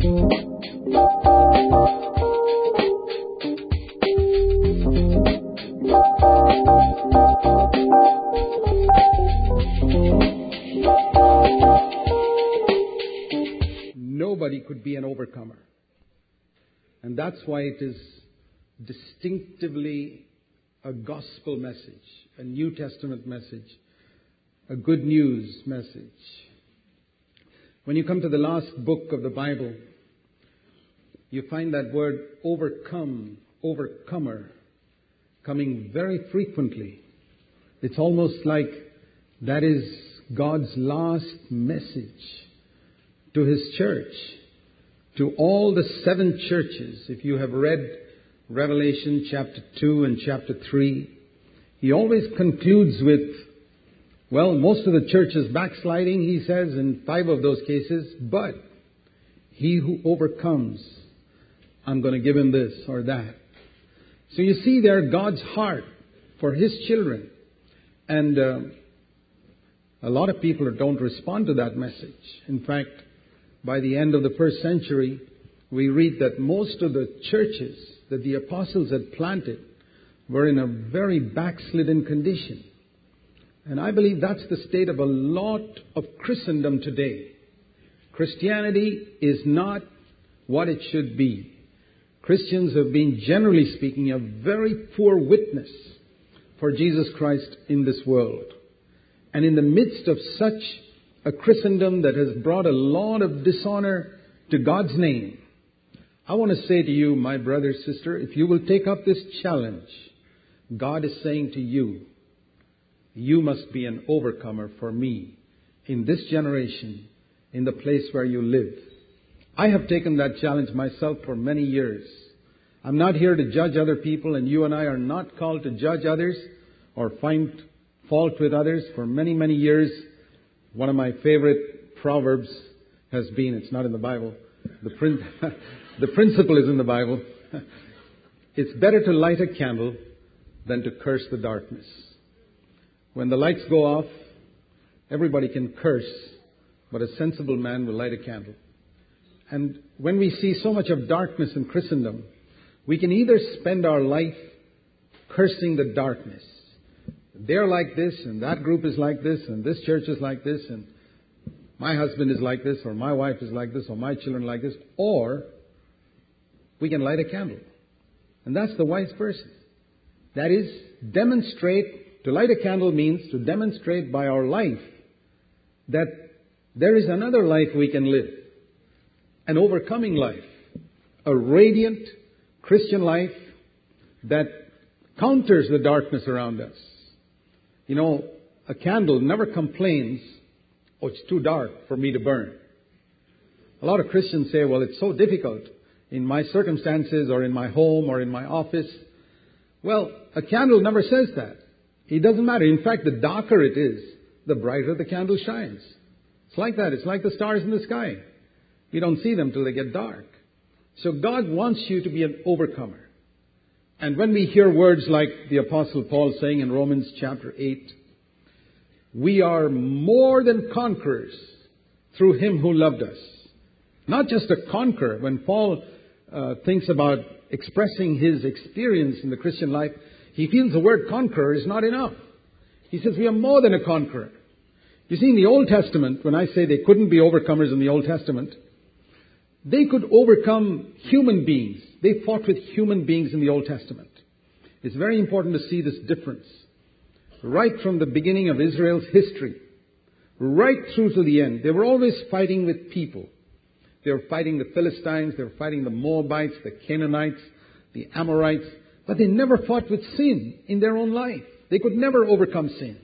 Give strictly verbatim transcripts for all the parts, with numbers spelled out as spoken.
Nobody could be an overcomer. And that's why it is distinctively a gospel message, a New Testament message, a good news message. When you come to the last book of the Bible, you find that word overcome, overcomer, coming very frequently. It's almost like that is God's last message to His church, to all the seven churches. If you have read Revelation chapter two and chapter three, He always concludes with, well, most of the church is backsliding, He says, in five of those cases, but he who overcomes, I'm going to give him this or that. So you see there God's heart for His children. And uh, a lot of people don't respond to that message. In fact, by the end of the first century, we read that most of the churches that the apostles had planted were in a very backslidden condition. And I believe that's the state of a lot of Christendom today. Christianity is not what it should be. Christians have been, generally speaking, a very poor witness for Jesus Christ in this world. And in the midst of such a Christendom that has brought a lot of dishonor to God's name, I want to say to you, my brother, sister, if you will take up this challenge, God is saying to you, you must be an overcomer for me in this generation, in the place where you live. I have taken that challenge myself for many years. I'm not here to judge other people, and you and I are not called to judge others or find fault with others. For many, many years, one of my favorite proverbs has been, it's not in the Bible, the, prin- the principle is in the Bible, it's better to light a candle than to curse the darkness. When the lights go off, everybody can curse, but a sensible man will light a candle. And when we see so much of darkness in Christendom, we can either spend our life cursing the darkness. They're like this, and that group is like this, and this church is like this, and my husband is like this, or my wife is like this, or my children like this. Or we can light a candle. And that's the wise person. That is, demonstrate, to light a candle means to demonstrate by our life that there is another life we can live. An overcoming life. A radiant Christian life that counters the darkness around us. You know, a candle never complains, oh, it's too dark for me to burn. A lot of Christians say, well, it's so difficult in my circumstances or in my home or in my office. Well, a candle never says that. It doesn't matter. In fact, the darker it is, the brighter the candle shines. It's like that. It's like the stars in the sky. You don't see them till they get dark. So God wants you to be an overcomer. And when we hear words like the Apostle Paul saying in Romans chapter eight, we are more than conquerors through Him who loved us. Not just a conqueror. When Paul uh, thinks about expressing his experience in the Christian life, he feels the word conqueror is not enough. He says we are more than a conqueror. You see, in the Old Testament, when I say they couldn't be overcomers in the Old Testament, they could overcome human beings. They fought with human beings in the Old Testament. It's very important to see this difference. Right from the beginning of Israel's history, right through to the end, they were always fighting with people. They were fighting the Philistines, they were fighting the Moabites, the Canaanites, the Amorites, but they never fought with sin in their own life. They could never overcome sin.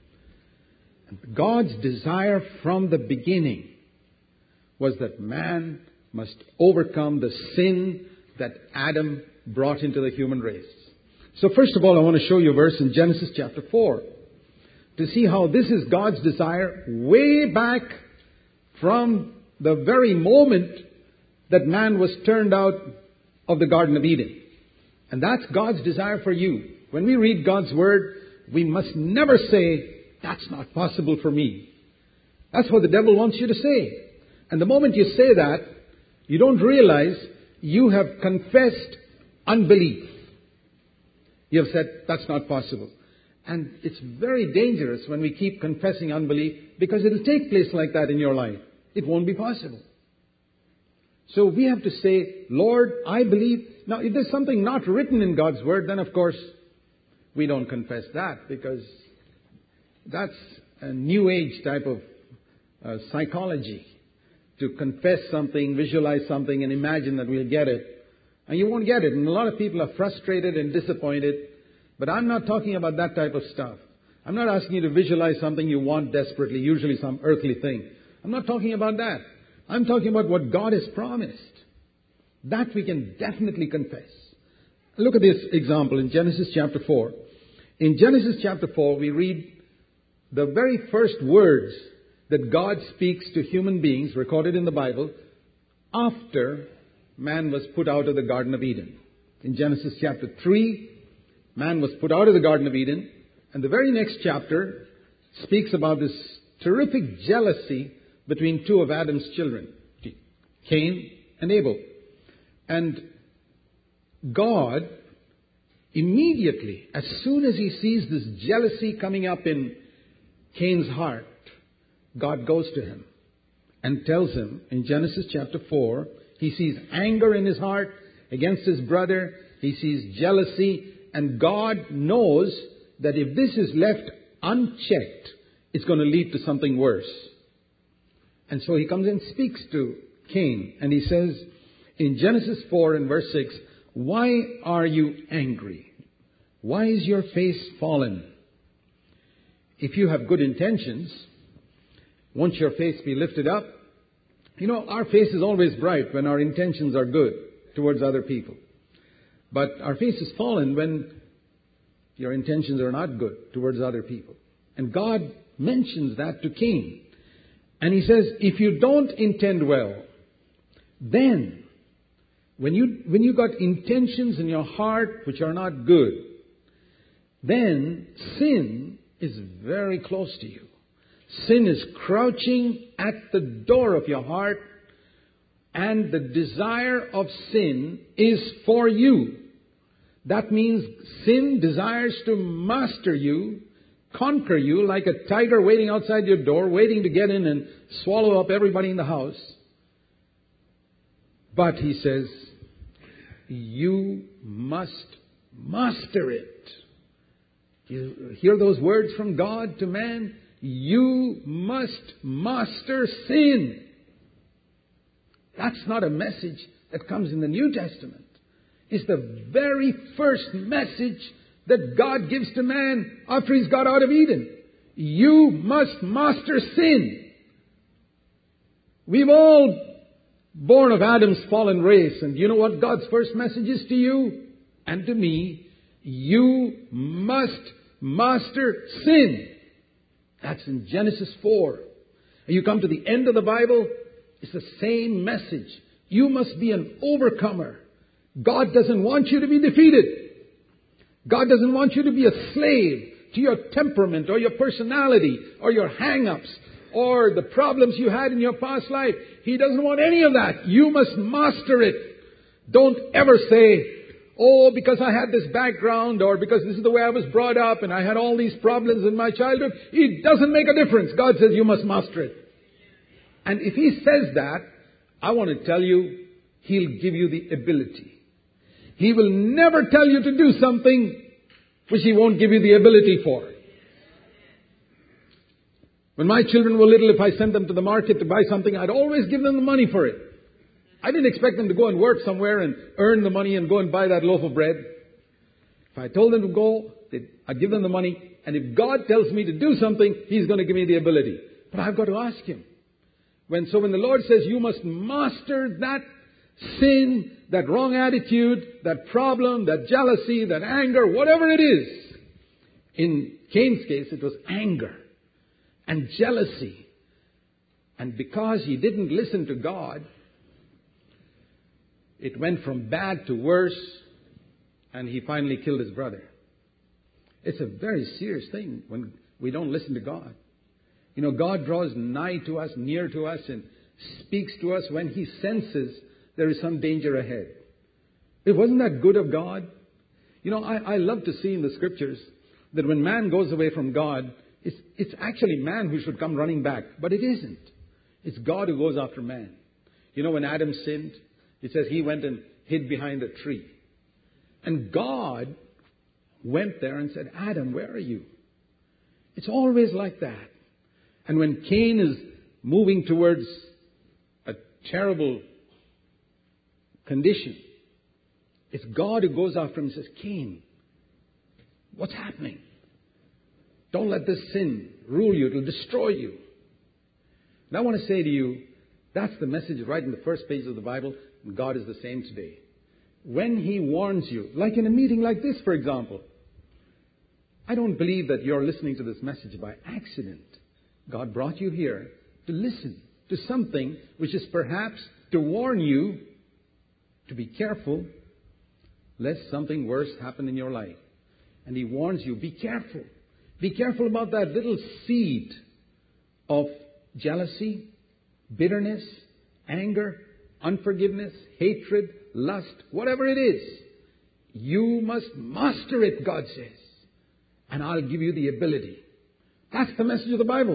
And God's desire from the beginning was that man must overcome the sin that Adam brought into the human race. So first of all, I want to show you a verse in Genesis chapter four to see how this is God's desire way back from the very moment that man was turned out of the Garden of Eden. And that's God's desire for you. When we read God's Word, we must never say, that's not possible for me. That's what the devil wants you to say. And the moment you say that, You don't realize you have confessed unbelief. You have said, that's not possible. And it's very dangerous when we keep confessing unbelief, because it will take place like that in your life. It won't be possible. So we have to say, Lord, I believe. Now, if there's something not written in God's Word, then of course we don't confess that, because that's a New Age type of uh, psychology. To confess something, visualize something, and imagine that we'll get it. And you won't get it. And a lot of people are frustrated and disappointed. But I'm not talking about that type of stuff. I'm not asking you to visualize something you want desperately, usually some earthly thing. I'm not talking about that. I'm talking about what God has promised. That we can definitely confess. Look at this example in Genesis chapter four. In Genesis chapter four, we read the very first words that God speaks to human beings, recorded in the Bible, after man was put out of the Garden of Eden. In Genesis chapter three, man was put out of the Garden of Eden, and the very next chapter speaks about this terrific jealousy between two of Adam's children, Cain and Abel. And God, immediately, as soon as he sees this jealousy coming up in Cain's heart, God goes to him and tells him in Genesis chapter four, he sees anger in his heart against his brother. He sees jealousy. And God knows that if this is left unchecked, it's going to lead to something worse. And so he comes and speaks to Cain. And he says in Genesis four and verse six, why are you angry? Why is your face fallen? If you have good intentions, won't your face be lifted up? You know, our face is always bright when our intentions are good towards other people. But our face is fallen when your intentions are not good towards other people. And God mentions that to Cain. And he says, if you don't intend well, then when you, when you got intentions in your heart which are not good, then sin is very close to you. Sin is crouching at the door of your heart, and the desire of sin is for you. That means sin desires to master you, conquer you like a tiger waiting outside your door, waiting to get in and swallow up everybody in the house. But he says, you must master it. You hear those words from God to man? You must master sin. That's not a message that comes in the New Testament. It's the very first message that God gives to man after he's got out of Eden. You must master sin. We've all born of Adam's fallen race. And you know what God's first message is to you and to me? You must master sin. That's in Genesis four. And you come to the end of the Bible, it's the same message. You must be an overcomer. God doesn't want you to be defeated. God doesn't want you to be a slave to your temperament or your personality or your hang-ups or the problems you had in your past life. He doesn't want any of that. You must master it. Don't ever say, oh, because I had this background or because this is the way I was brought up and I had all these problems in my childhood. It doesn't make a difference. God says you must master it. And if He says that, I want to tell you, He'll give you the ability. He will never tell you to do something which He won't give you the ability for. When my children were little, if I sent them to the market to buy something, I'd always give them the money for it. I didn't expect them to go and work somewhere and earn the money and go and buy that loaf of bread. If I told them to go, I'd give them the money. And if God tells me to do something, He's going to give me the ability. But I've got to ask Him. When, so when the Lord says you must master that sin, that wrong attitude, that problem, that jealousy, that anger, whatever it is. In Cain's case, it was anger and jealousy. And because he didn't listen to God, it went from bad to worse, and he finally killed his brother. It's a very serious thing when we don't listen to God. You know, God draws nigh to us, near to us, and speaks to us when He senses there is some danger ahead. It wasn't that good of God. You know, I, I love to see in the scriptures that when man goes away from God, it's, it's actually man who should come running back. But it isn't. It's God who goes after man. You know, when Adam sinned, it says he went and hid behind a tree. And God went there and said, Adam, where are you? It's always like that. And when Cain is moving towards a terrible condition, it's God who goes after him and says, Cain, what's happening? Don't let this sin rule you. It will destroy you. And I want to say to you, that's the message right in the first page of the Bible. And God is the same today. When He warns you, like in a meeting like this, for example, I don't believe that you're listening to this message by accident. God brought you here to listen to something which is perhaps to warn you to be careful lest something worse happen in your life. And He warns you, be careful. Be careful about that little seed of jealousy, bitterness, anger, unforgiveness, hatred, lust, whatever it is. You must master it, God says. And I'll give you the ability. That's the message of the Bible.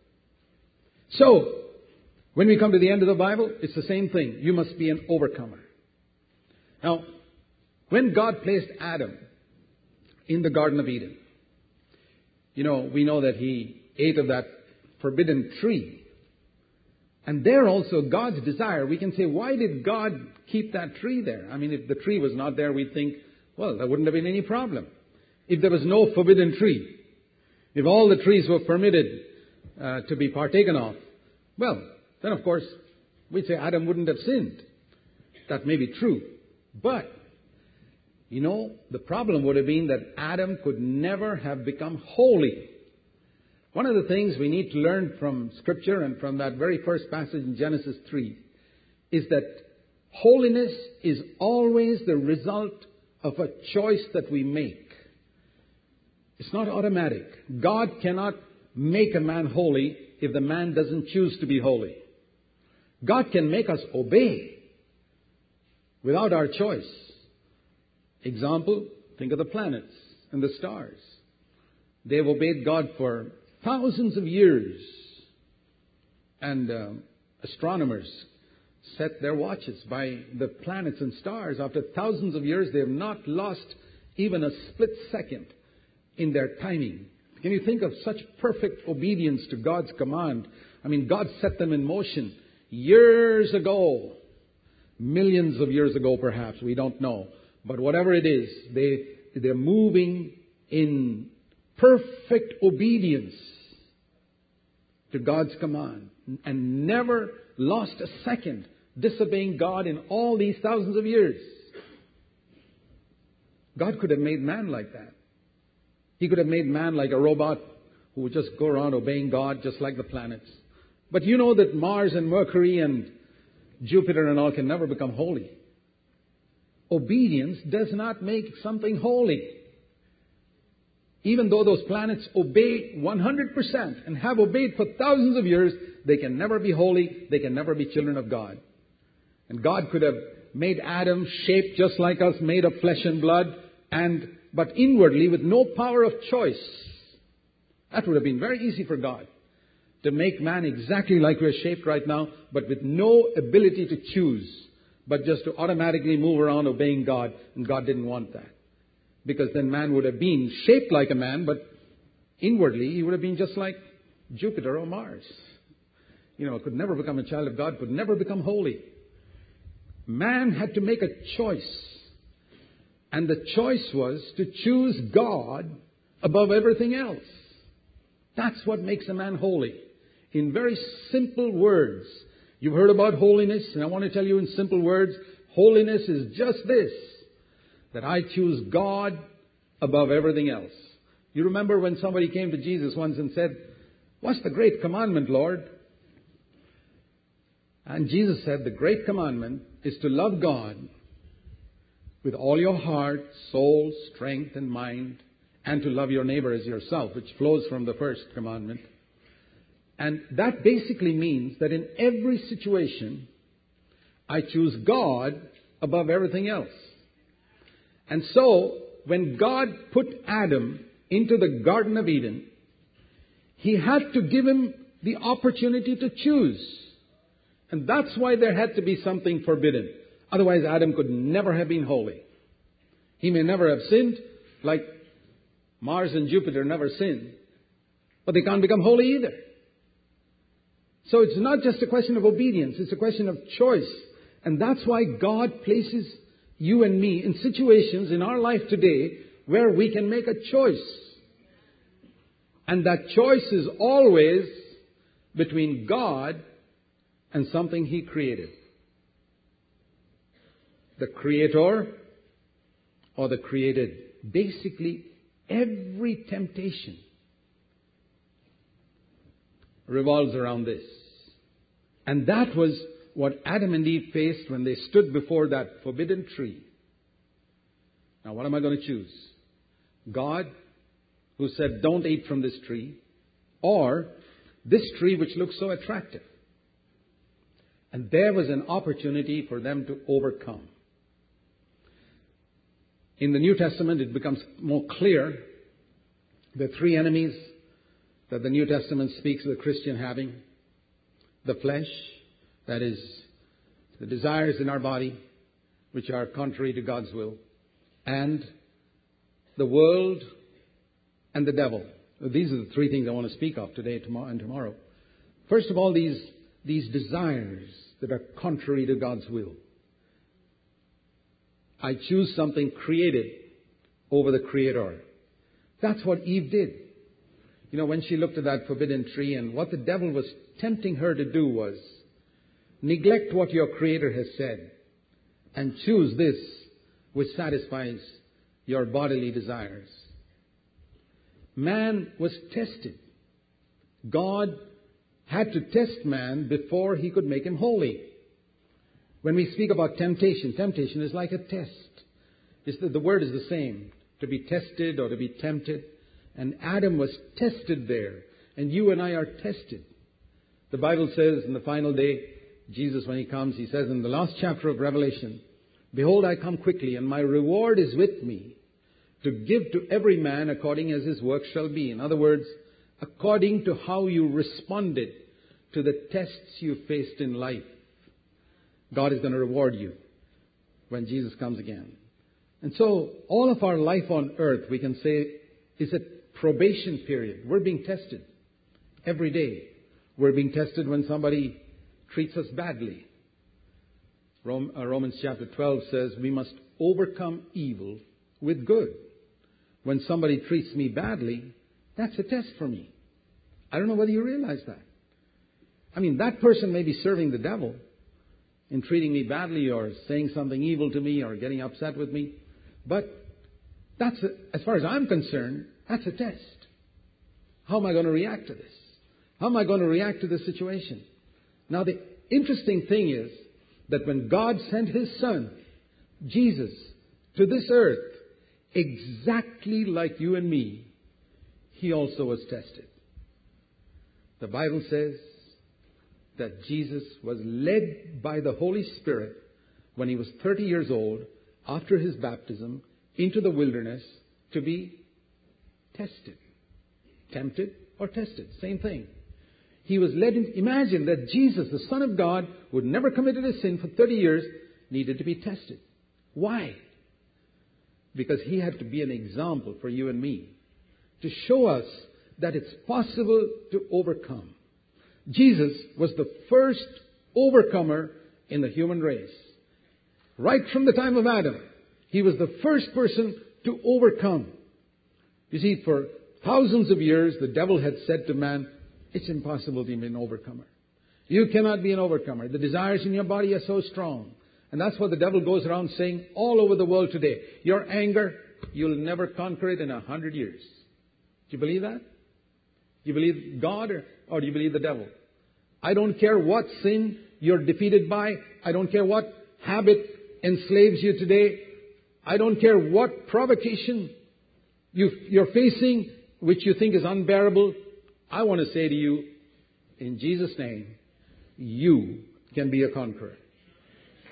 So, when we come to the end of the Bible, it's the same thing. You must be an overcomer. Now, when God placed Adam in the Garden of Eden, you know, we know that he ate of that forbidden tree. And there also, God's desire, we can say, why did God keep that tree there? I mean, if the tree was not there, we'd think, well, there wouldn't have been any problem. If there was no forbidden tree, if all the trees were permitted uh, to be partaken of, well, then of course, we'd say Adam wouldn't have sinned. That may be true. But, you know, the problem would have been that Adam could never have become holy. One of the things we need to learn from Scripture and from that very first passage in Genesis three is that holiness is always the result of a choice that we make. It's not automatic. God cannot make a man holy if the man doesn't choose to be holy. God can make us obey without our choice. Example, think of the planets and the stars. They've obeyed God for thousands of years. And uh, astronomers set their watches by the planets and stars. After thousands of years, they have not lost even a split second in their timing. Can you think of such perfect obedience to God's command? I mean, God set them in motion years ago. Millions of years ago, perhaps. We don't know. But whatever it is, they, they're moving in perfect obedience to God's command and never lost a second disobeying God in all these thousands of years. God could have made man like that. He could have made man like a robot who would just go around obeying God just like the planets. But you know that Mars and Mercury and Jupiter and all can never become holy. Obedience does not make something holy. Even though those planets obey one hundred percent and have obeyed for thousands of years, they can never be holy. They can never be children of God. And God could have made Adam shaped just like us, made of flesh and blood, and but inwardly with no power of choice. That would have been very easy for God to make man exactly like we're shaped right now, but with no ability to choose, but just to automatically move around obeying God. And God didn't want that. Because then man would have been shaped like a man, but inwardly he would have been just like Jupiter or Mars. You know, could never become a child of God, could never become holy. Man had to make a choice. And the choice was to choose God above everything else. That's what makes a man holy. In very simple words. You've heard about holiness, and I want to tell you in simple words, holiness is just this. That I choose God above everything else. You remember when somebody came to Jesus once and said, "What's the great commandment, Lord?" And Jesus said, the great commandment is to love God with all your heart, soul, strength, and mind, and to love your neighbor as yourself, which flows from the first commandment. And that basically means that in every situation, I choose God above everything else. And so, when God put Adam into the Garden of Eden, He had to give him the opportunity to choose. And that's why there had to be something forbidden. Otherwise, Adam could never have been holy. He may never have sinned, like Mars and Jupiter never sin. But they can't become holy either. So it's not just a question of obedience, it's a question of choice. And that's why God places you and me in situations in our life today where we can make a choice. And that choice is always between God and something He created. The Creator or the created. Basically, every temptation revolves around this. And that was what Adam and Eve faced when they stood before that forbidden tree. Now, what am I going to choose? God, who said, don't eat from this tree, or this tree which looks so attractive. And there was an opportunity for them to overcome. In the New Testament, it becomes more clear the three enemies that the New Testament speaks of the Christian having. The flesh, that is, the desires in our body, which are contrary to God's will, and the world and the devil. These are the three things I want to speak of today, tomorrow, and tomorrow. First of all, these, these desires that are contrary to God's will. I choose something created over the Creator. That's what Eve did. You know, when she looked at that forbidden tree, and what the devil was tempting her to do was neglect what your Creator has said and choose this which satisfies your bodily desires. Man was tested. God had to test man before He could make him holy. When we speak about temptation, temptation is like a test. It's the, the word is the same, to be tested or to be tempted. And Adam was tested there. And you and I are tested. The Bible says in the final day, Jesus, when He comes, He says in the last chapter of Revelation, behold, I come quickly, and my reward is with me, to give to every man according as his work shall be. In other words, according to how you responded to the tests you faced in life. God is going to reward you when Jesus comes again. And so, all of our life on earth, we can say, is a probation period. We're being tested every day. We're being tested when somebody treats us badly. Romans chapter twelve says we must overcome evil with good. When somebody treats me badly, that's a test for me. I don't know whether you realize that. I mean, that person may be serving the devil in treating me badly or saying something evil to me or getting upset with me. But that's, a, as far as I'm concerned, that's a test. How am I going to react to this? How am I going to react to this situation? Now, the interesting thing is that when God sent His Son, Jesus, to this earth, exactly like you and me, He also was tested. The Bible says that Jesus was led by the Holy Spirit when He was thirty years old, after His baptism, into the wilderness to be tested. Tempted or tested, same thing. He was led in, imagine that Jesus, the Son of God, who had never committed a sin for thirty years, needed to be tested. Why? Because He had to be an example for you and me, to show us that it's possible to overcome. Jesus was the first overcomer in the human race. Right from the time of Adam, He was the first person to overcome. You see, for thousands of years, the devil had said to man, it's impossible to be an overcomer. You cannot be an overcomer. The desires in your body are so strong. And that's what the devil goes around saying all over the world today. Your anger, you'll never conquer it in a hundred years. Do you believe that? Do you believe God or, or do you believe the devil? I don't care what sin you're defeated by. I don't care what habit enslaves you today. I don't care what provocation you, you're facing which you think is unbearable. I want to say to you, in Jesus' name, you can be a conqueror.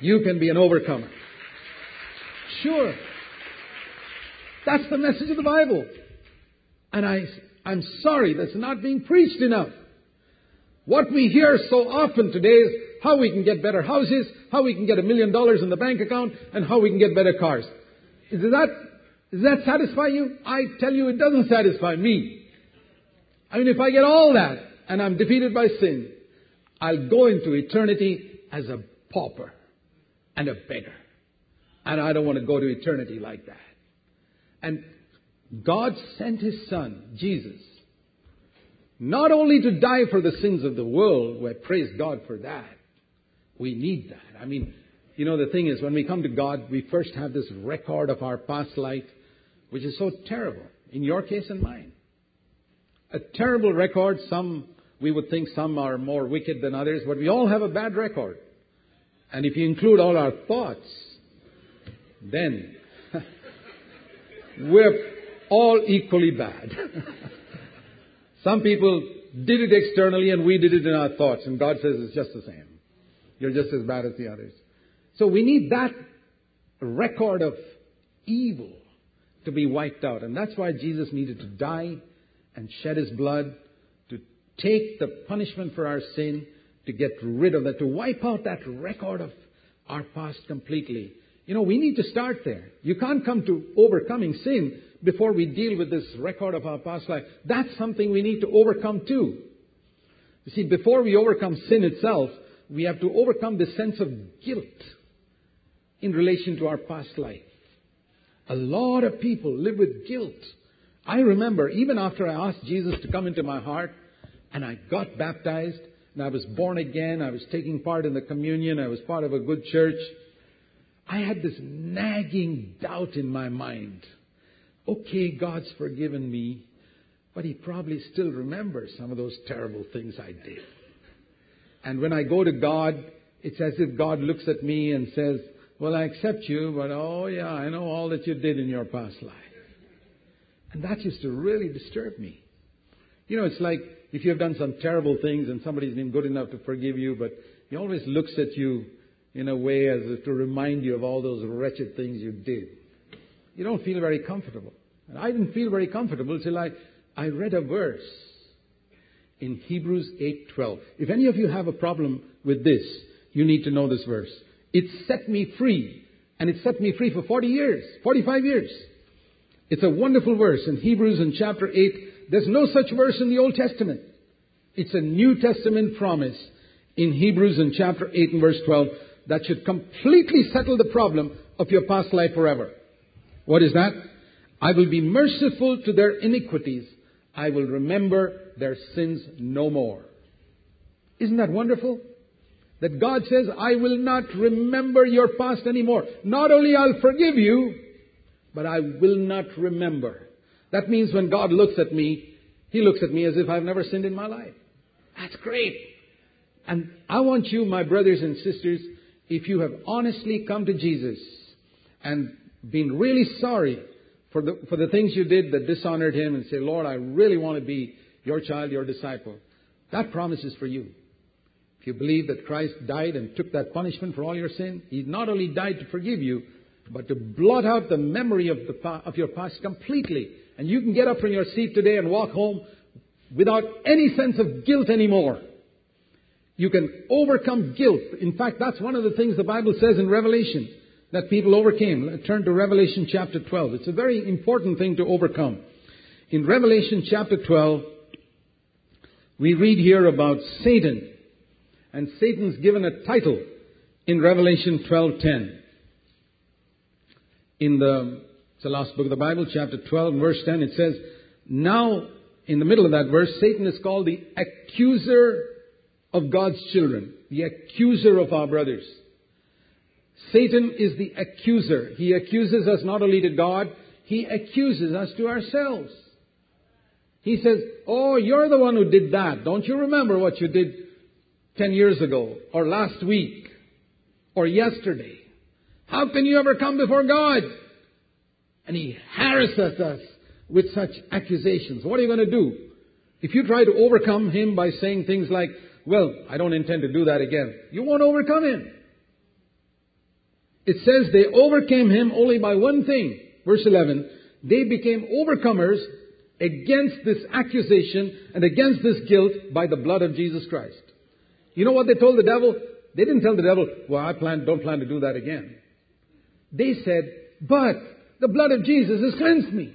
You can be an overcomer. Sure. That's the message of the Bible. And I, I'm sorry that's not being preached enough. What we hear so often today is how we can get better houses, how we can get a million dollars in the bank account, and how we can get better cars. Is that, does that satisfy you? I tell you, it doesn't satisfy me. I mean, if I get all that and I'm defeated by sin, I'll go into eternity as a pauper and a beggar. And I don't want to go to eternity like that. And God sent His Son, Jesus, not only to die for the sins of the world, well, praise God for that. We need that. I mean, you know, the thing is, when we come to God, we first have this record of our past life, which is so terrible, in your case and mine. A terrible record. Some, we would think some are more wicked than others, but we all have a bad record. And if you include all our thoughts, then we're all equally bad. Some people did it externally and we did it in our thoughts. And God says it's just the same. You're just as bad as the others. So we need that record of evil to be wiped out. And that's why Jesus needed to die and shed His blood to take the punishment for our sin, to get rid of that, to wipe out that record of our past completely. You know, we need to start there. You can't come to overcoming sin before we deal with this record of our past life. That's something we need to overcome too. You see, before we overcome sin itself, we have to overcome the sense of guilt in relation to our past life. A lot of people live with guilt. I remember, even after I asked Jesus to come into my heart, and I got baptized, and I was born again, I was taking part in the communion, I was part of a good church, I had this nagging doubt in my mind. Okay, God's forgiven me, but He probably still remembers some of those terrible things I did. And when I go to God, it's as if God looks at me and says, well, I accept you, but oh yeah, I know all that you did in your past life. And that used to really disturb me. You know, it's like if you have done some terrible things and somebody's been good enough to forgive you, but He always looks at you in a way as if to remind you of all those wretched things you did. You don't feel very comfortable. And I didn't feel very comfortable till I, I read a verse in Hebrews eight twelve. If any of you have a problem with this, you need to know this verse. It set me free. And it set me free for forty years, forty-five years. It's a wonderful verse in Hebrews in chapter eight. There's no such verse in the Old Testament. It's a New Testament promise in Hebrews in chapter eight and verse twelve that should completely settle the problem of your past life forever. What is that? I will be merciful to their iniquities. I will remember their sins no more. Isn't that wonderful? That God says, I will not remember your past anymore. Not only I'll forgive you, but I will not remember. That means when God looks at me, He looks at me as if I've never sinned in my life. That's great. And I want you, my brothers and sisters, if you have honestly come to Jesus and been really sorry for the, for the things you did that dishonored Him and say, Lord, I really want to be your child, your disciple. That promise is for you. If you believe that Christ died and took that punishment for all your sin, He not only died to forgive you, but to blot out the memory of the of your past completely. And you can get up from your seat today and walk home without any sense of guilt anymore. You can overcome guilt. In fact, that's one of the things the Bible says in Revelation that people overcame. Let's turn to Revelation chapter twelve. It's a very important thing to overcome. In Revelation chapter twelve, we read here about Satan. And Satan's given a title in Revelation twelve ten. In the, it's the last book of the Bible, chapter twelve, verse ten, it says, now, in the middle of that verse, Satan is called the accuser of God's children. The accuser of our brothers. Satan is the accuser. He accuses us not only to God, he accuses us to ourselves. He says, oh, you're the one who did that. Don't you remember what you did ten years ago, or last week, or yesterday? How can you ever come before God? And he harasses us with such accusations. What are you going to do? If you try to overcome him by saying things like, well, I don't intend to do that again, you won't overcome him. It says they overcame him only by one thing. Verse eleven, they became overcomers against this accusation and against this guilt by the blood of Jesus Christ. You know what they told the devil? They didn't tell the devil, well, I plan, don't plan to do that again. They said, but the blood of Jesus has cleansed me.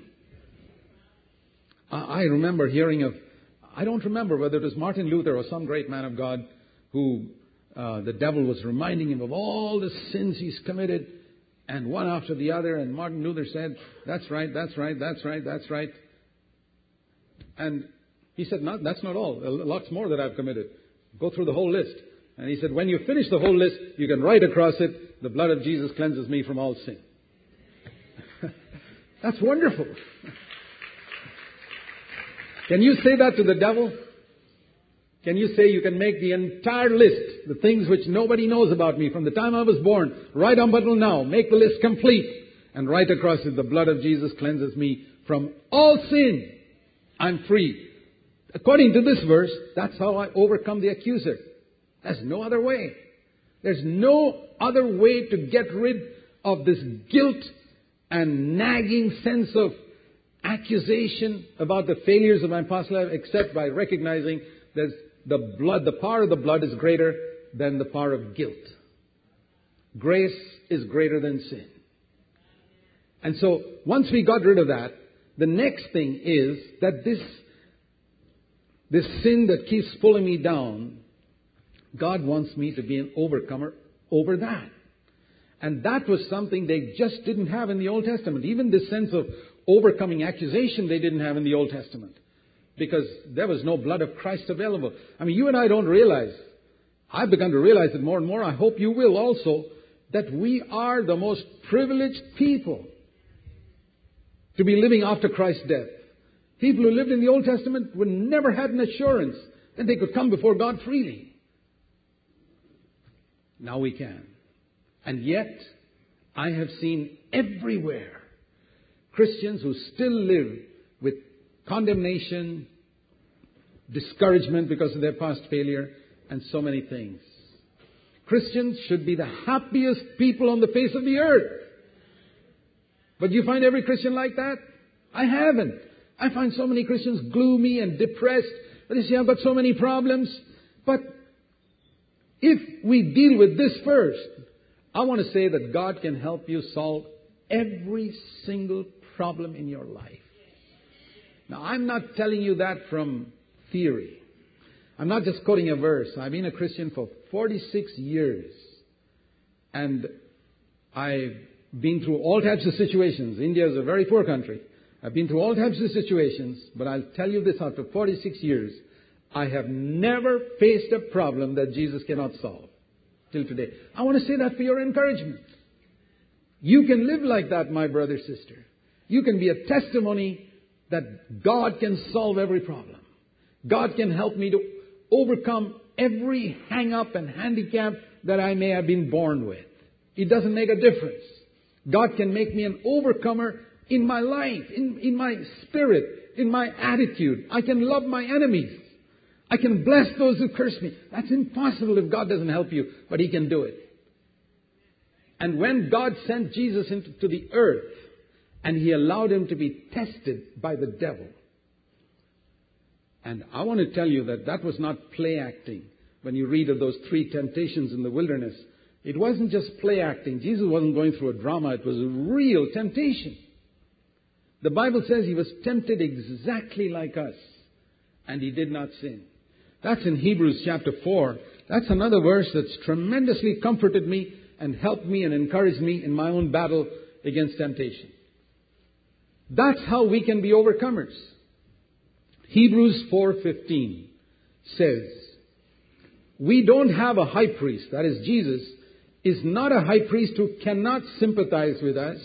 I remember hearing of, I don't remember whether it was Martin Luther or some great man of God who uh, the devil was reminding him of all the sins he's committed, and one after the other. And Martin Luther said, that's right, that's right, that's right, that's right. And he said, not, that's not all. Lots more that I've committed. Go through the whole list. And he said, when you finish the whole list, you can write across it, the blood of Jesus cleanses me from all sin. That's wonderful. Can you say that to the devil? Can you say you can make the entire list, the things which nobody knows about me from the time I was born, right up until now, make the list complete and write across it, the blood of Jesus cleanses me from all sin. I'm free. According to this verse, that's how I overcome the accuser. There's no other way. There's no other way to get rid of this guilt and nagging sense of accusation about the failures of my past life except by recognizing that the blood, the power of the blood is greater than the power of guilt. Grace is greater than sin. And so once we got rid of that, the next thing is that this, this sin that keeps pulling me down, God wants me to be an overcomer over that. And that was something they just didn't have in the Old Testament. Even this sense of overcoming accusation they didn't have in the Old Testament. Because there was no blood of Christ available. I mean, you and I don't realize, I've begun to realize it more and more, I hope you will also, that we are the most privileged people to be living after Christ's death. People who lived in the Old Testament would never had an assurance that they could come before God freely. Now we can. And yet, I have seen everywhere Christians who still live with condemnation, discouragement because of their past failure, and so many things. Christians should be the happiest people on the face of the earth. But do you find every Christian like that? I haven't. I find so many Christians gloomy and depressed. They say, I've got so many problems. But if we deal with this first, I want to say that God can help you solve every single problem in your life. Now, I'm not telling you that from theory. I'm not just quoting a verse. I've been a Christian for forty-six years. And I've been through all types of situations. India is a very poor country. I've been through all types of situations. But I'll tell you this, after forty-six years, I have never faced a problem that Jesus cannot solve till today. I want to say that for your encouragement. You can live like that, my brother, sister. You can be a testimony that God can solve every problem. God can help me to overcome every hang-up and handicap that I may have been born with. It doesn't make a difference. God can make me an overcomer in my life, in, in my spirit, in my attitude. I can love my enemies. I can bless those who curse me. That's impossible if God doesn't help you, but He can do it. And when God sent Jesus into to the earth, and He allowed Him to be tested by the devil. And I want to tell you that that was not play acting. When you read of those three temptations in the wilderness, it wasn't just play acting. Jesus wasn't going through a drama. It was a real temptation. The Bible says He was tempted exactly like us, and He did not sin. That's in Hebrews chapter four. That's another verse that's tremendously comforted me and helped me and encouraged me in my own battle against temptation. That's how we can be overcomers. Hebrews four fifteen says, we don't have a high priest, that is Jesus, is not a high priest who cannot sympathize with us.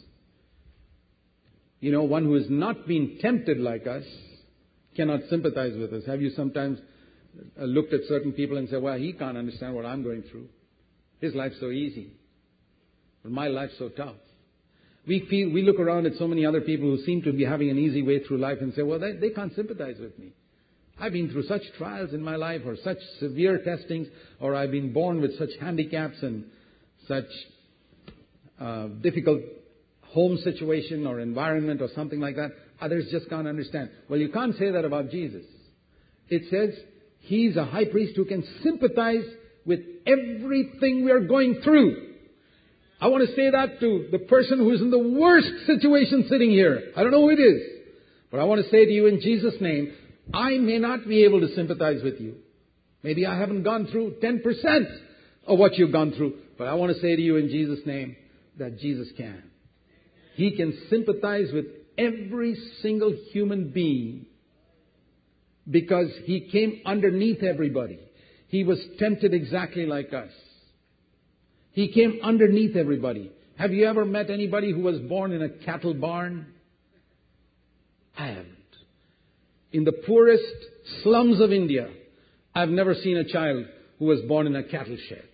You know, one who has not been tempted like us cannot sympathize with us. Have you sometimes looked at certain people and said, well, he can't understand what I'm going through. His life's so easy. But my life's so tough. We feel, we look around at so many other people who seem to be having an easy way through life and say, well, they, they can't sympathize with me. I've been through such trials in my life, or such severe testings, or I've been born with such handicaps and such uh, difficult home situation or environment or something like that. Others just can't understand. Well, you can't say that about Jesus. It says He's a high priest who can sympathize with everything we are going through. I want to say that to the person who is in the worst situation sitting here. I don't know who it is. But I want to say to you in Jesus' name, I may not be able to sympathize with you. Maybe I haven't gone through ten percent of what you've gone through. But I want to say to you in Jesus' name that Jesus can. He can sympathize with every single human being because He came underneath everybody. He was tempted exactly like us. He came underneath everybody. Have you ever met anybody who was born in a cattle barn? I haven't. In the poorest slums of India, I've never seen a child who was born in a cattle shed.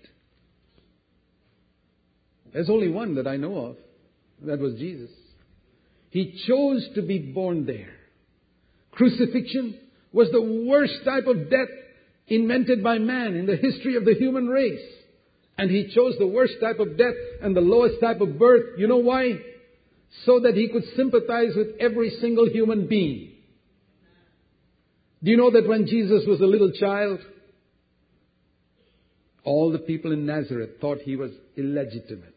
There's only one that I know of. That was Jesus. He chose to be born there. Crucifixion was the worst type of death invented by man in the history of the human race. And He chose the worst type of death and the lowest type of birth. You know why? So that He could sympathize with every single human being. Do you know that when Jesus was a little child, all the people in Nazareth thought He was illegitimate.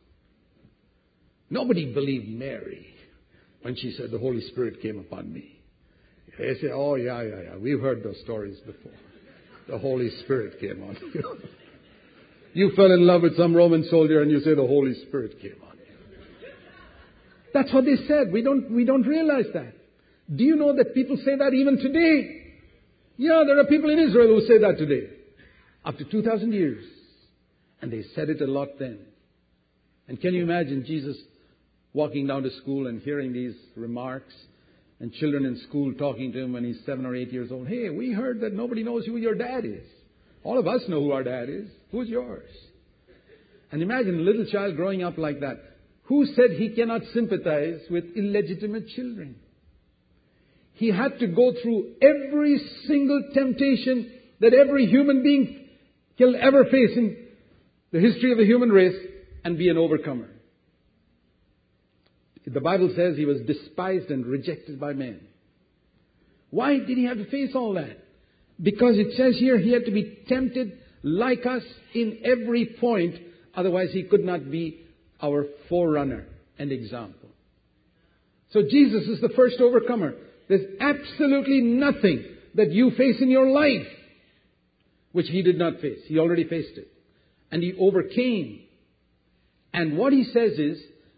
Nobody believed Mary when she said the Holy Spirit came upon me. They say, oh yeah, yeah, yeah. We've heard those stories before. The Holy Spirit came on you. You fell in love with some Roman soldier and you say the Holy Spirit came on you. That's what they said. We don't, we don't realize that. Do you know that people say that even today? Yeah, there are people in Israel who say that today. After two thousand years. And they said it a lot then. And can you imagine Jesus walking down to school and hearing these remarks? And children in school talking to him when he's seven or eight years old. Hey, we heard that nobody knows who your dad is. All of us know who our dad is. Who's yours? And imagine a little child growing up like that. Who said he cannot sympathize with illegitimate children? He had to go through every single temptation that every human being can ever face in the history of the human race and be an overcomer. The Bible says He was despised and rejected by men. Why did He have to face all that? Because it says here He had to be tempted like us in every point. Otherwise He could not be our forerunner and example. So Jesus is the first overcomer. There's absolutely nothing that you face in your life which He did not face. He already faced it. And He overcame. And what He says is,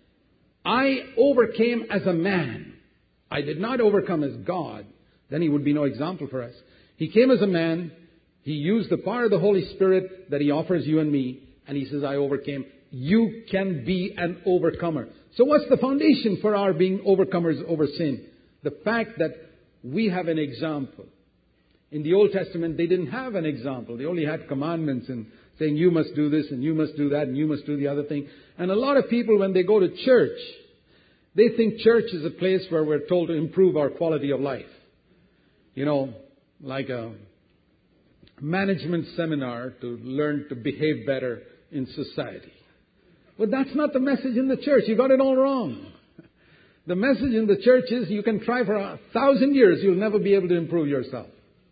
I overcame as a man. I did not overcome as God. Then He would be no example for us. He came as a man. He used the power of the Holy Spirit that He offers you and me. And He says, I overcame. You can be an overcomer. So what's the foundation for our being overcomers over sin? The fact that we have an example. In the Old Testament, they didn't have an example. They only had commandments and saying you must do this and you must do that and you must do the other thing. And a lot of people, when they go to church, they think church is a place where we're told to improve our quality of life. You know, like a management seminar to learn to behave better in society. But that's not the message in the church. You got it all wrong. The message in the church is you can try for a thousand years, you'll never be able to improve yourself.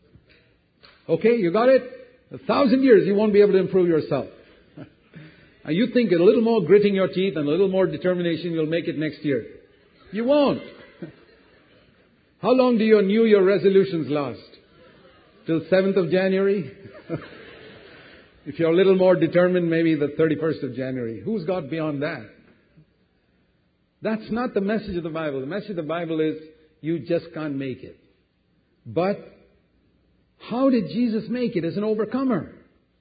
Okay, you got it? A thousand years you won't be able to improve yourself. And you think a little more gritting your teeth and a little more determination, you'll make it next year. You won't. How long do your New Year resolutions last? Till seventh of January? If you're a little more determined, maybe the thirty-first of January. Who's got beyond that? That's not the message of the Bible. The message of the Bible is you just can't make it. But how did Jesus make it as an overcomer?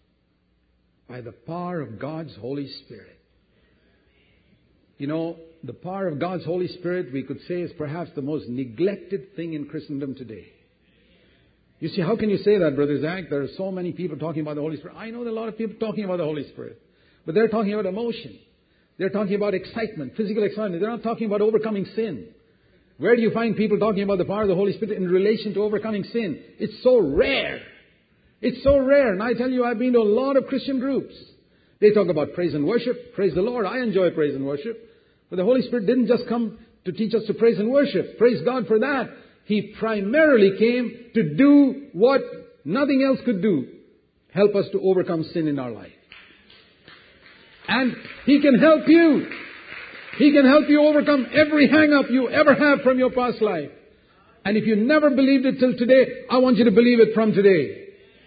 By the power of God's Holy Spirit. You know, the power of God's Holy Spirit, we could say, is perhaps the most neglected thing in Christendom today. You see, how can you say that, Brother Zach? There are so many people talking about the Holy Spirit. I know there are a lot of people talking about the Holy Spirit. But they're talking about emotion. They're talking about excitement, physical excitement. They're not talking about overcoming sin. Where do you find people talking about the power of the Holy Spirit in relation to overcoming sin? It's so rare. It's so rare. And I tell you, I've been to a lot of Christian groups. They talk about praise and worship. Praise the Lord. I enjoy praise and worship. But the Holy Spirit didn't just come to teach us to praise and worship. Praise God for that. He primarily came to do what nothing else could do. Help us to overcome sin in our life. And He can help you. He can help you overcome every hang-up you ever have from your past life. And if you never believed it till today, I want you to believe it from today.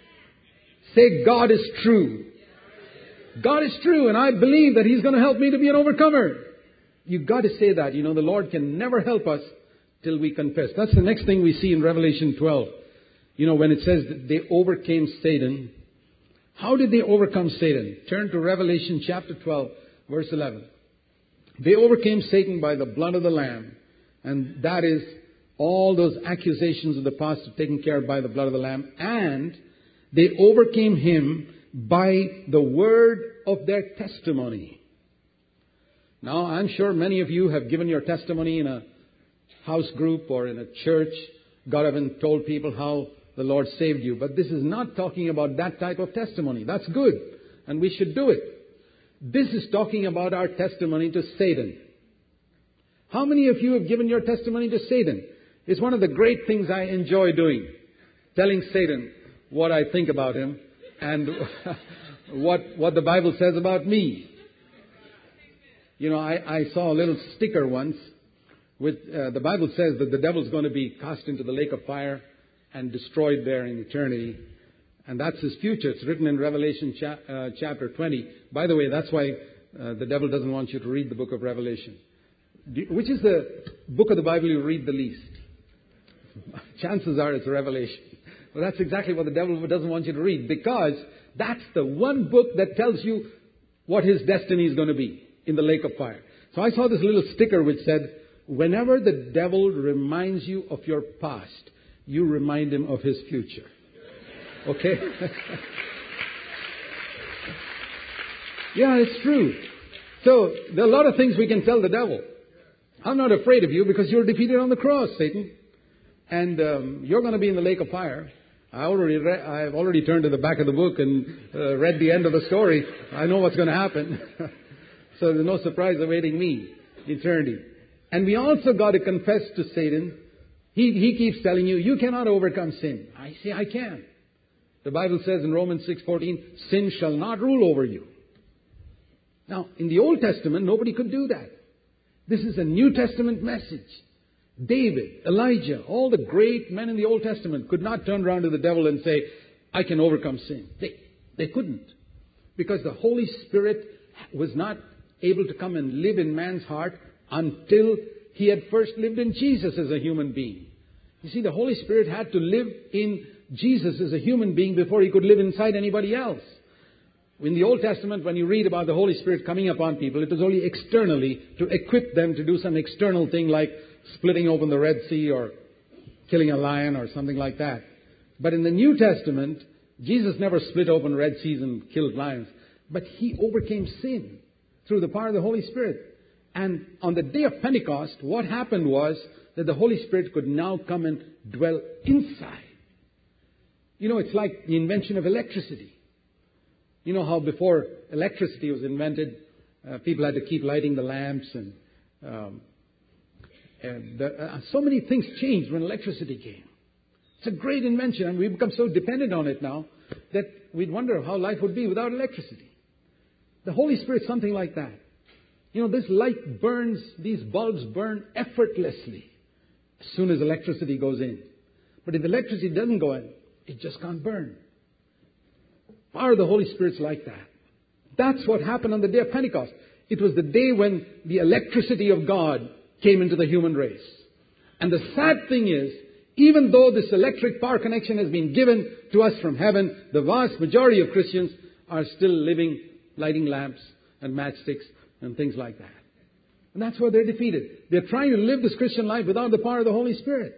Say, God is true. God is true, and I believe that He's going to help me to be an overcomer. You've got to say that. You know, the Lord can never help us till we confess. That's the next thing we see in Revelation twelve. You know, when it says that they overcame Satan. How did they overcome Satan? Turn to Revelation chapter twelve, verse eleven. They overcame Satan by the blood of the Lamb. And that is all those accusations of the past are taken care of by the blood of the Lamb. And they overcame him by the word of their testimony. Now, I'm sure many of you have given your testimony in a house group or in a church. God haven't told people how the Lord saved you. But this is not talking about that type of testimony. That's good. And we should do it. This is talking about our testimony to Satan. How many of you have given your testimony to Satan? It's one of the great things I enjoy doing. Telling Satan what I think about him and what what the Bible says about me. You know, I, I saw a little sticker once with uh, the Bible says that the devil's going to be cast into the lake of fire and destroyed there in eternity. And that's his future. It's written in Revelation cha- uh, chapter twenty. By the way, that's why uh, the devil doesn't want you to read the book of Revelation. Do, which is the book of the Bible you read the least? Chances are it's Revelation. Well, that's exactly what the devil doesn't want you to read, because that's the one book that tells you what his destiny is going to be in the lake of fire. So I saw this little sticker which said, whenever the devil reminds you of your past, you remind him of his future. Okay? Yeah, it's true. So there are a lot of things we can tell the devil. I'm not afraid of you because you're defeated on the cross, Satan. And um, you're going to be in the lake of fire. I already re- I've already turned to the back of the book and uh, read the end of the story. I know what's going to happen. So there's no surprise awaiting me, eternity. And we also got to confess to Satan. He, he keeps telling you, you cannot overcome sin. I say, I can. The Bible says in Romans six fourteen, sin shall not rule over you. Now, in the Old Testament, nobody could do that. This is a New Testament message. David, Elijah, all the great men in the Old Testament could not turn around to the devil and say, I can overcome sin. They, they couldn't. Because the Holy Spirit was not able to come and live in man's heart until he had first lived in Jesus as a human being. You see, the Holy Spirit had to live in Jesus as a human being before he could live inside anybody else. In the Old Testament, when you read about the Holy Spirit coming upon people, it was only externally to equip them to do some external thing like splitting open the Red Sea or killing a lion or something like that. But in the New Testament, Jesus never split open Red Seas and killed lions. But He overcame sin through the power of the Holy Spirit. And on the day of Pentecost, what happened was that the Holy Spirit could now come and dwell inside. You know, it's like the invention of electricity. You know how before electricity was invented, uh, people had to keep lighting the lamps and, um, and the, uh, so many things changed when electricity came. It's a great invention, and we've become so dependent on it now that we'd wonder how life would be without electricity. The Holy Spirit's something like that. You know, this light burns, these bulbs burn effortlessly as soon as electricity goes in. But if electricity doesn't go in, it just can't burn. Power of the Holy Spirit's like that. That's what happened on the day of Pentecost. It was the day when the electricity of God came into the human race. And the sad thing is, even though this electric power connection has been given to us from heaven, the vast majority of Christians are still living, lighting lamps and matchsticks and things like that. And that's why they're defeated. They're trying to live this Christian life without the power of the Holy Spirit.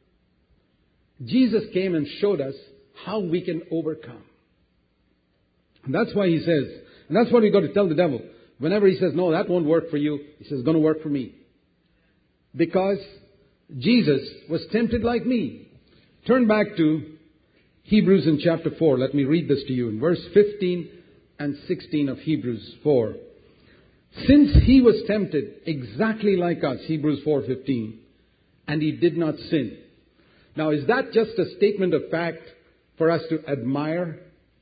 Jesus came and showed us how we can overcome. And that's why He says, and that's what we've got to tell the devil. Whenever he says, no, that won't work for you, he says, it's going to work for me. Because Jesus was tempted like me. Turn back to Hebrews in chapter four. Let me read this to you in verse fifteen and sixteen of Hebrews four. Since he was tempted exactly like us, Hebrews four fifteen, and he did not sin. Now, is that just a statement of fact for us to admire?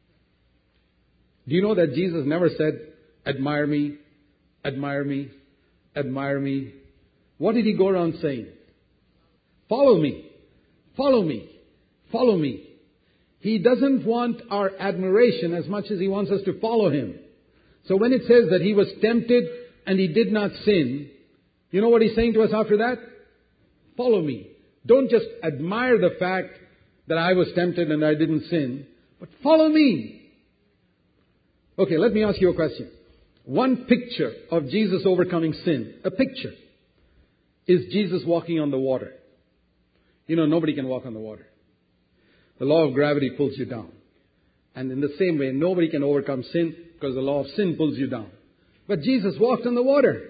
Do you know that Jesus never said, admire me, admire me, admire me? What did he go around saying? Follow me, follow me, follow me. He doesn't want our admiration as much as he wants us to follow him. So when it says that he was tempted and he did not sin, you know what he's saying to us after that? Follow me. Don't just admire the fact that I was tempted and I didn't sin, but follow me. Okay, let me ask you a question. One picture of Jesus overcoming sin, a picture, is Jesus walking on the water. You know, nobody can walk on the water. The law of gravity pulls you down. And in the same way, nobody can overcome sin because the law of sin pulls you down. But Jesus walked on the water.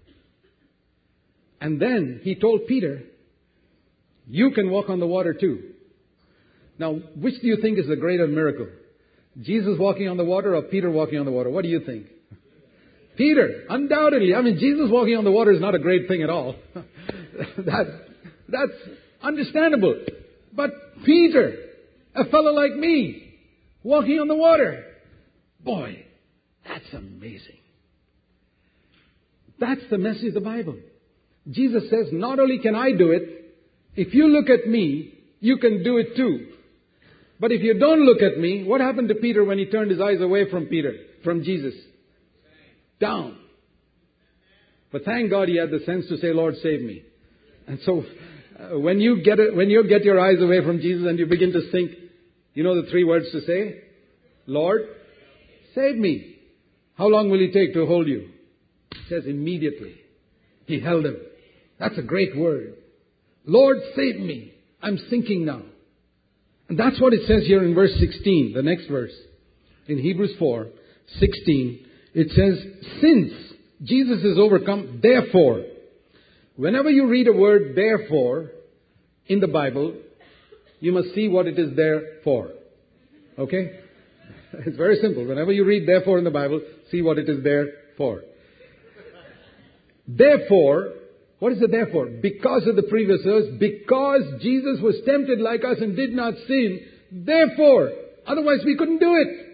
And then he told Peter, you can walk on the water too. Now, which do you think is the greater miracle? Jesus walking on the water or Peter walking on the water? What do you think? Peter, undoubtedly. I mean, Jesus walking on the water is not a great thing at all. that, that's understandable. But Peter, a fellow like me, walking on the water. Boy, that's amazing. That's the message of the Bible. Jesus says, not only can I do it, if you look at me, you can do it too. But if you don't look at me, what happened to Peter when he turned his eyes away from Peter, from Jesus? Down. But thank God he had the sense to say, Lord, save me. And so uh, when you get it, when you get your eyes away from Jesus and you begin to think, you know the three words to say? Lord, save me. How long will he take to hold you? It says immediately. He held him. That's a great word. Lord, save me. I'm sinking now. And that's what it says here in verse sixteen, the next verse. In Hebrews four sixteen, it says, since Jesus is overcome, therefore. Whenever you read a word, therefore, in the Bible, you must see what it is there for. Okay? It's very simple. Whenever you read therefore in the Bible, see what it is there for. Therefore, what is the therefore? Because of the previous verse, because Jesus was tempted like us and did not sin, therefore, otherwise we couldn't do it.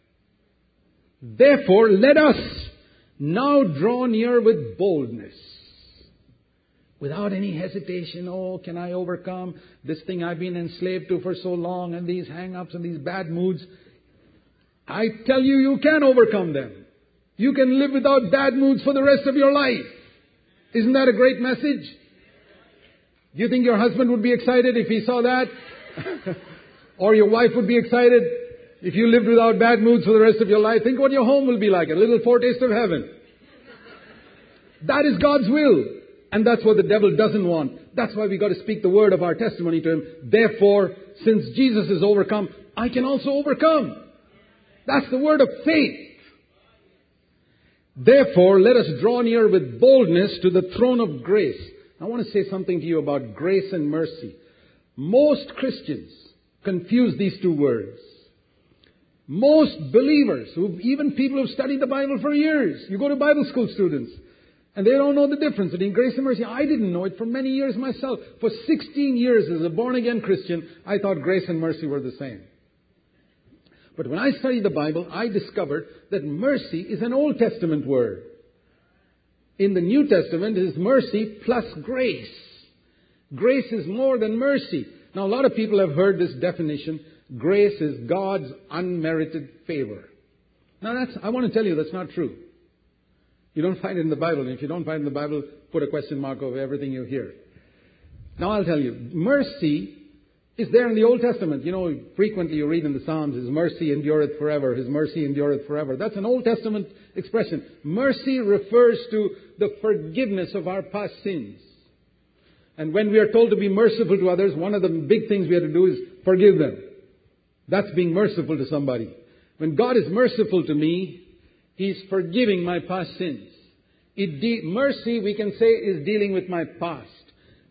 Therefore, let us now draw near with boldness. Without any hesitation, oh, can I overcome this thing I've been enslaved to for so long and these hang-ups and these bad moods? I tell you, you can overcome them. You can live without bad moods for the rest of your life. Isn't that a great message? Do you think your husband would be excited if he saw that? Or your wife would be excited if you lived without bad moods for the rest of your life? Think what your home will be like, a little foretaste of heaven. That is God's will. And that's what the devil doesn't want. That's why we got to speak the word of our testimony to him. Therefore, since Jesus is overcome, I can also overcome. That's the word of faith. Therefore, let us draw near with boldness to the throne of grace. I want to say something to you about grace and mercy. Most Christians confuse these two words. Most believers, who even people who've studied the Bible for years, you go to Bible school students, and they don't know the difference between grace and mercy. I didn't know it for many years myself. For sixteen years as a born-again Christian, I thought grace and mercy were the same. But when I studied the Bible, I discovered that mercy is an Old Testament word. In the New Testament, it is mercy plus grace. Grace is more than mercy. Now, a lot of people have heard this definition. Grace is God's unmerited favor. Now, that's, I want to tell you that's not true. You don't find it in the Bible. And if you don't find it in the Bible, put a question mark over everything you hear. Now, I'll tell you. Mercy is there in the Old Testament. You know, frequently you read in the Psalms, His mercy endureth forever. His mercy endureth forever. That's an Old Testament expression. Mercy refers to the forgiveness of our past sins. And when we are told to be merciful to others, one of the big things we have to do is forgive them. That's being merciful to somebody. When God is merciful to me, He's forgiving my past sins. It de- mercy, we can say, is dealing with my past.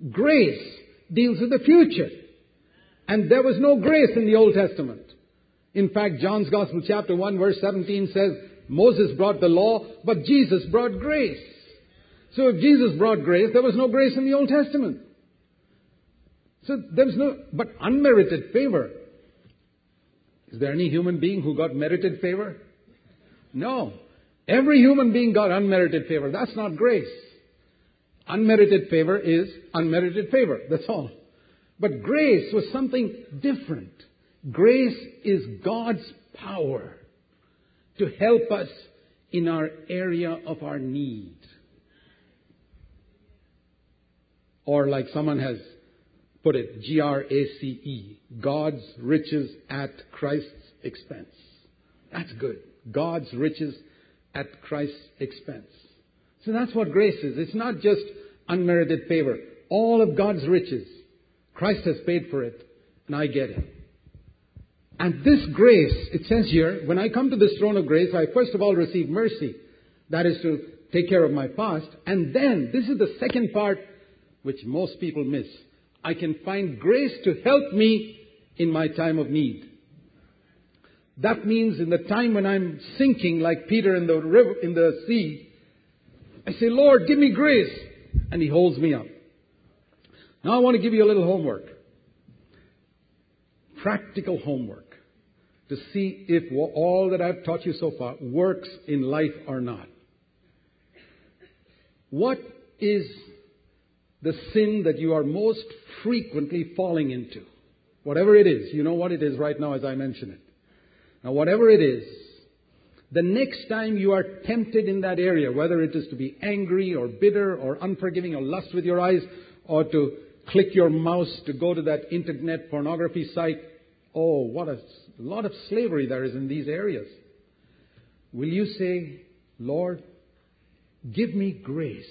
Grace deals with the future. And there was no grace in the Old Testament. In fact, John's Gospel chapter one verse seventeen says, Moses brought the law, but Jesus brought grace. So if Jesus brought grace, there was no grace in the Old Testament. So there was no, but unmerited favor. Is there any human being who got merited favor? No. Every human being got unmerited favor. That's not grace. Unmerited favor is unmerited favor. That's all. But grace was something different. Grace is God's power to help us in our area of our need. Or like someone has put it, G R A C E, God's riches at Christ's expense. That's good. God's riches at Christ's expense. So that's what grace is. It's not just unmerited favor. All of God's riches. Christ has paid for it, and I get it. And this grace, it says here, when I come to this throne of grace, I first of all receive mercy. That is to take care of my past. And then, this is the second part which most people miss. I can find grace to help me in my time of need. That means in the time when I'm sinking like Peter in the river, in the sea, I say, Lord, give me grace. And He holds me up. Now I want to give you a little homework. Practical homework. To see if all that I've taught you so far works in life or not. What is the sin that you are most frequently falling into? Whatever it is. You know what it is right now as I mention it. Now whatever it is, the next time you are tempted in that area, whether it is to be angry or bitter or unforgiving or lust with your eyes or to click your mouse to go to that internet pornography site, oh, what a lot of slavery there is in these areas. Will you say, Lord, give me grace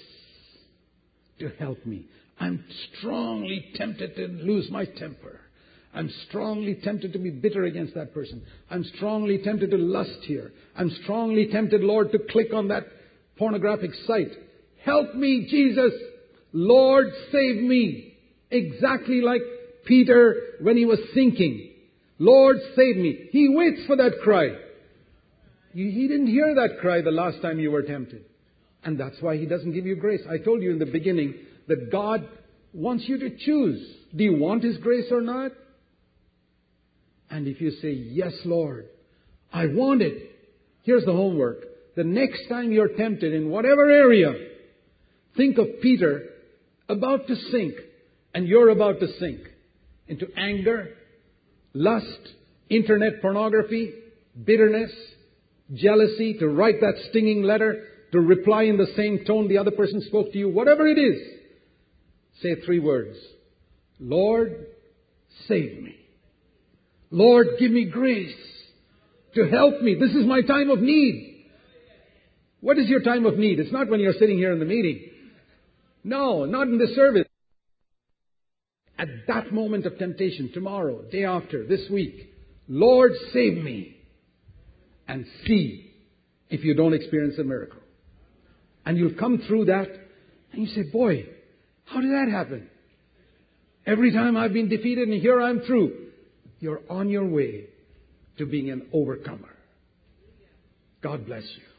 to help me. I'm strongly tempted to lose my temper. I'm strongly tempted to be bitter against that person. I'm strongly tempted to lust here. I'm strongly tempted, Lord, to click on that pornographic site. Help me, Jesus. Lord, save me. Exactly like Peter when he was sinking. Lord, save me. He waits for that cry. He didn't hear that cry the last time you were tempted. And that's why He doesn't give you grace. I told you in the beginning that God wants you to choose. Do you want His grace or not? And if you say, yes, Lord, I want it. Here's the homework. The next time you're tempted in whatever area, think of Peter about to sink, and you're about to sink into anger, lust, internet pornography, bitterness, jealousy, to write that stinging letter, to reply in the same tone the other person spoke to you, whatever it is, say three words. Lord, save me. Lord, give me grace to help me. This is my time of need. What is your time of need? It's not when you're sitting here in the meeting. No, not in the service. At that moment of temptation, tomorrow, day after, this week, Lord, save me. And see if you don't experience a miracle. And you'll come through that and you say, boy, how did that happen? Every time I've been defeated and here I'm through. You're on your way to being an overcomer. God bless you.